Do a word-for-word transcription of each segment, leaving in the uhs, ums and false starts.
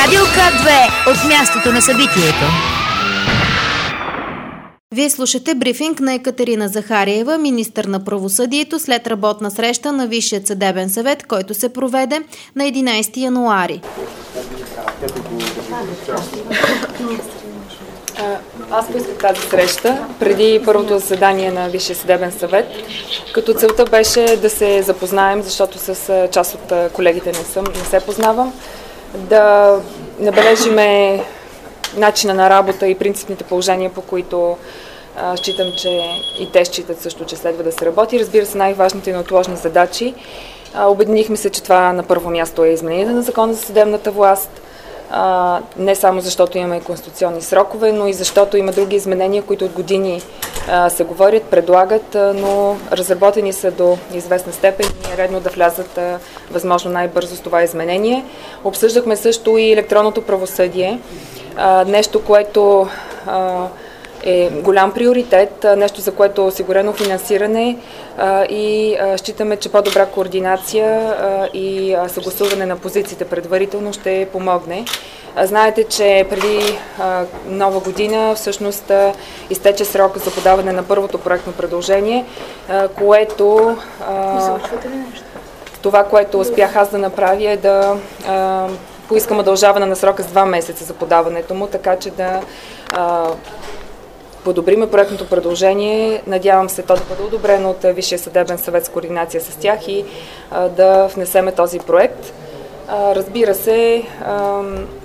Радио К две от мястото на събитието. Вие слушате брифинг на Екатерина Захариева, министър на правосъдието, след работна среща на Висшият съдебен съвет, който се проведе на единайсети януари. Аз поисках тази среща преди първото заседание на Висшия съдебен съвет, като целта беше да се запознаем, защото с част от колегите не съм, не се познавам, да набележиме начина на работа и принципните положения, по които а, считам, че и те считат също, че следва да се работи. Разбира се, най-важните и неотложни задачи. А, обединихме се, че това на първо място е изменението на Закона за съдебната власт. А, не само защото имаме конституционни срокове, но и защото има други изменения, които от години а, се говорят, предлагат, а, но разработени са до известна степен и е редно да влязат а, възможно най-бързо с това изменение. Обсъждахме също и електронното правосъдие, а, нещо, което а, е голям приоритет, нещо за което е осигурено финансиране а, и а, считаме, че по-добра координация а, и а, съгласуване на позициите предварително ще помогне. А, знаете, че преди а, нова година всъщност а, изтече срок за подаване на първото проектно предложение, а, което а, това, което успях аз да направя е да а, поискам удължаване на срока с два месеца за подаването му, така че да а, подобриме проектното предложение. Надявам се то да бъде одобрено от Висшия съдебен съвет с координация с тях и а, да внесеме този проект. А, разбира се, а,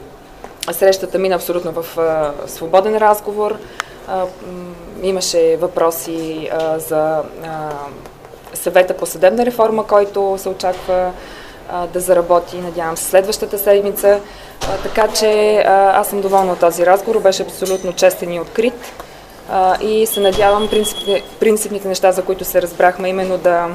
срещата мина абсолютно в а, свободен разговор. А, имаше въпроси а, за а, съвета по съдебна реформа, който се очаква а, да заработи, надявам се, следващата седмица. А, така че а, аз съм доволна от този разговор, беше абсолютно честен и открит. Uh, и се надявам принципните, принципните неща, за които се разбрахме, именно да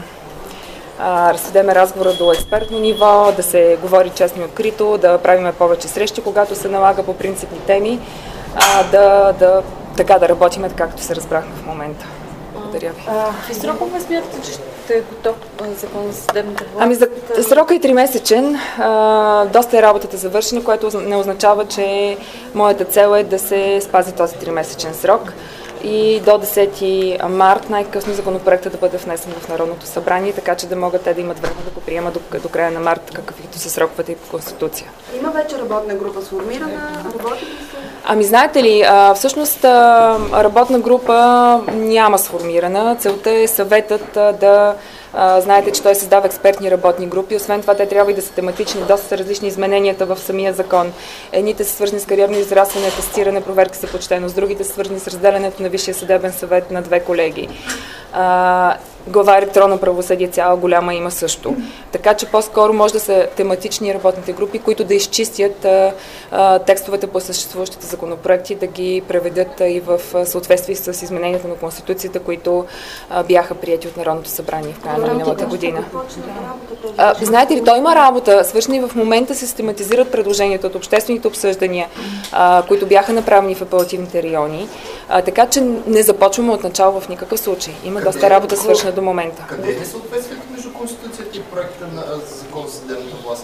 uh, разсъдеме разговора до експертно ниво, да се говори честно и открито, да правиме повече срещи, когато се налага по принципни теми, uh, да, да, така да работиме, както се разбрахме в момента. Благодаря ви. Какви срокове смятате, че ще е готов закон за съдебната власт? Ами за срока е тримесечен. А, доста е работата завършена, което не означава, че моята цел е да се спази този тримесечен срок. И до десети март най-късно законопроектът да бъде внесен в Народното събрание, така че да могат те да имат време да го приемат до, до края на март, каквито са сроковете и по Конституция. Има вече работна група сформирана? Работи ли се? Ами знаете ли, всъщност работна група няма сформирана. Целта е съветът да... Знаете, че той създава експертни работни групи. Освен това, те трябва и да са тематични, доста са различни измененията в самия закон. Едните са свързани с кариерно израстване, тестиране, проверка за почтеност, другите са свързани с разделянето на Висшия съдебен съвет на две колегии. Глава електронно правосъдие цяла голяма има също. Така че по-скоро може да са тематични работните групи, които да изчистят а, а, текстовете по съществуващите законопроекти, да ги преведат а, и в а, съответствие с измененията на Конституцията, които а, бяха прияти от Народното събрание в края на миналата година. А, знаете ли, той има работа, свършена и в момента се систематизират предложенията от обществените обсъждания, а, които бяха направени в апелативните райони. А, така че не започваме от начало в никакъв случай. Има доста работа свършена до момента. Къде е съответствието между Конституцията и проекта на Закон за съдебната власт?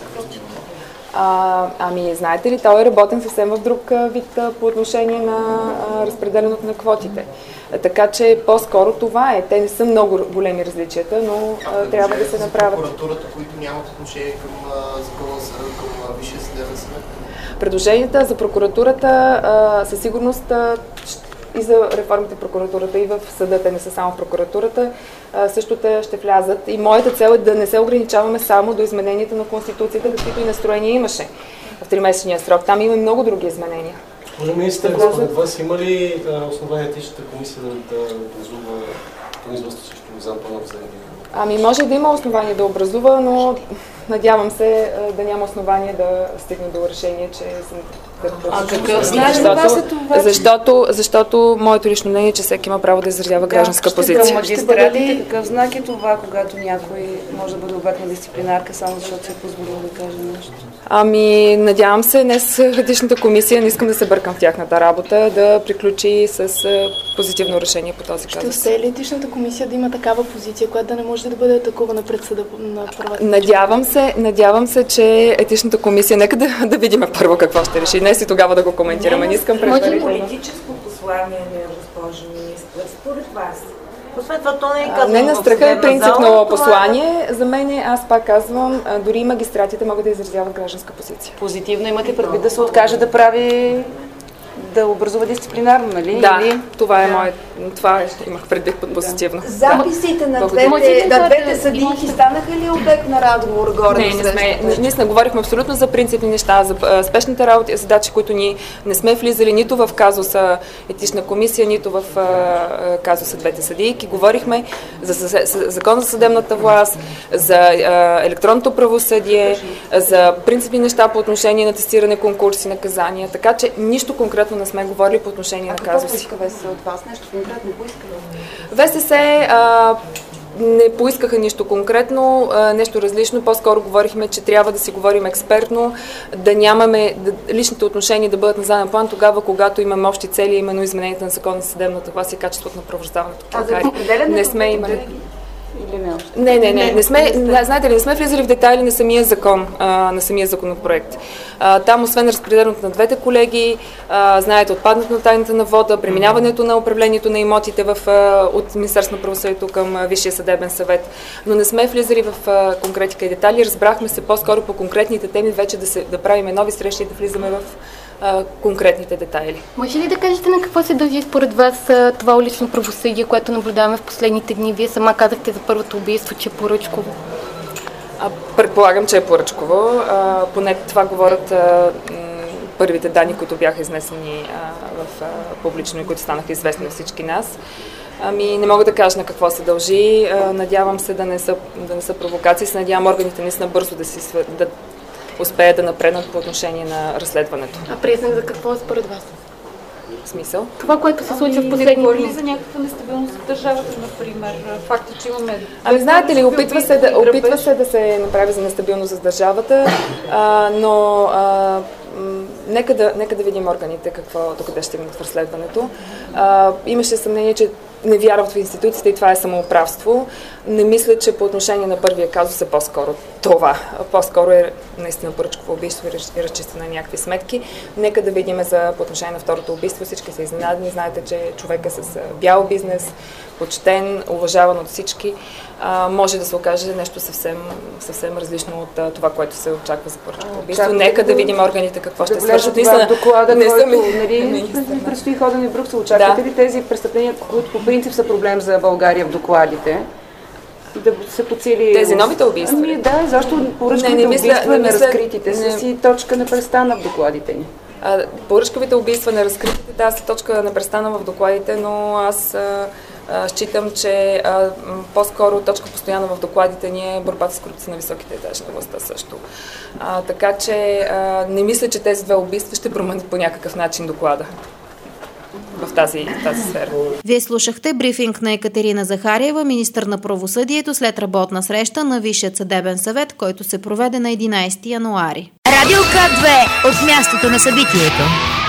А, ами, знаете ли, той е работен съвсем в друг вид по отношение на а, разпределението на квотите. А, така че по-скоро това е. Те не са много големи различията, но а, трябва да се направят. Прокуратурата, които нямат отношение към Закона за към Висшия съдебен съвет? Предложенията за прокуратурата а, със сигурност а, и за реформите в прокуратурата, и в съда, те не са само в прокуратурата, също те ще влязат. И моята цел е да не се ограничаваме само до измененията на Конституцията, каквито и настроения имаше в тримесечния срок. Там има много други изменения. Може министър, според вас има ли основания етичната комисия да образува производство срещу екзампъл на вземане? Ами може да има основание да образува, но надявам се да няма основание да стигне до решение, че съм А какъв знаеш за вас е това? Защото, защото моето лично мнение е, че всеки има право да изразява гражданска да, позиция. Ще магистрати, какъв знак е това, когато някой може да бъде обект на дисциплинарка, само защото се е позволил да каже нещо? Ами, надявам се, днес етичната комисия, не искам да се бъркам в тяхната работа, да приключи с позитивно решение по този казус. Ще успее ли етичната комисия да има такава позиция, която да не може да бъде атакувана пред съда на правата? Надявам се. се, надявам се, че етичната комисия, нека да, да видим първо какво ще реши. Днес и тогава да го коментираме. Не искам предварително. Политическо послание ли е, госпожо министър, според вас? Освен това, то не е казано. Не на страха е принципно послание. За мен, аз пак казвам, дори и магистратите могат да изразяват гражданска позиция. Позитивно имате предвид да се откаже да прави, да образува дисциплинарно, нали? Да, Или... това е мое, това имах предвид под позитивно. Да. Записите на Благодаря. двете, на двете съдийки станаха ли обект на разговор горе? Не, не сме. Ние сме говорихме абсолютно за принципни неща, за а, спешните работи, задачи, които ние не сме влизали нито в казуса етична комисия, нито в а, казуса двете съдийки. Говорихме за, за, за закон за съдебната власт, за а, електронното правосъдие, за принципни неща по отношение на тестиране, конкурси, наказания. Така че нищо конкретно не сме говорили по отношение а на казуси. поиска ВСС от вас? Нещо конкретно поиска ли? ВСС а, не поискаха нищо конкретно, а, нещо различно. По-скоро говорихме, че трябва да си говорим експертно, да нямаме да, личните отношения да бъдат на заден план тогава, когато имаме общи цели, именно изменението на закона за съдебната власт и качеството на правораздаването. А за определенето не сме имали. Или не? Не, не, не. не сме, не, знаете ли, не сме влизали в детайли на самия закон, а, на самия законопроект. А, там, освен разпределението на двете колеги, а, знаете, отпадането на тайната на вода, преминаването на управлението на имотите в, а, от Министерството на правосъдието към а, Висшия съдебен съвет. Но не сме влизали в а, конкретика и детайли. Разбрахме се по-скоро по конкретните теми, вече да, се, да правим нови срещи и да влизаме в а, конкретните детайли. Може ли да кажете на какво се дължи според вас това улично правосъдие, което наблюдаваме в последните дни? Вие сама казахте за първото убийство, че е поръчково. А, предполагам, че е поръчково. А, поне това говорят а, м, първите данни, които бяха изнесени а, в а, публично и които станаха известни на всички нас. Ами, не мога да кажа на какво се дължи. А, надявам се да не са, да не са провокации. Се надявам органите наистина бързо да, си, да успеят да напреднат по отношение на разследването. А признак за какво според вас? В смисъл? Това, което се случва в Не последните говори ли дни. за някаква нестабилност в държавата, например? Факта, че имаме... Ами знаете ли, опитва се, да, опитва се да се направи за нестабилност за държавата, а, но а, м, нека, да, нека да видим органите какво, докъде ще стигнат в разследването. А, имаше съмнение, че не вярват в институциите и това е самоуправство. Не мисля, че по отношение на първия казус е по-скоро това. По-скоро е наистина поръчково убийство и разчистване на някакви сметки. Нека да видим за по отношение на второто убийство. Всички са изненадани. Знаете, че човек е с бял бизнес, почтен, уважаван от всички. А, може да се окаже нещо съвсем, съвсем различно от а, това, което се очаква за поръчково убийство. Нека да видим органите какво ще да свършат. Това доклада, не който съм... нали, предстои ходене в Брюксел. Очаквате да. ли тези престъпления, които по принцип са проблем за България в докладите? Да се подсили... Тези новите убийства? Ами да, защо поръчковите убийства на разкритите са си точка непрестана в докладите ни? А, поръчковите убийства на разкритите, да, са точка непрестана в докладите, но аз а, а, считам, че а, по-скоро точка постоянно в докладите ни е борбата с корупция на високите етажи на властта също. А, така че а, не мисля, че тези две убийства ще променят по някакъв начин доклада в тази, в тази сфера. Вие слушахте брифинг на Екатерина Захариева, министър на правосъдието, след работна среща на Висшия съдебен съвет, който се проведе на единайсети януари. Радио К две от мястото на събитието.